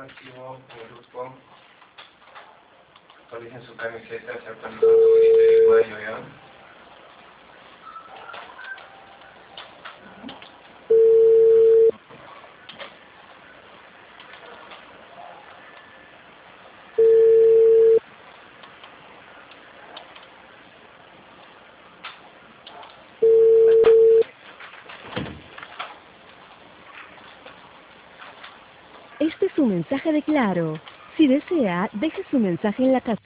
archivo, un grupo, actualicen su camiseta, se actualizó su de mayo ya. Este es su mensaje de Claro. Si desea, deje su mensaje en la casilla.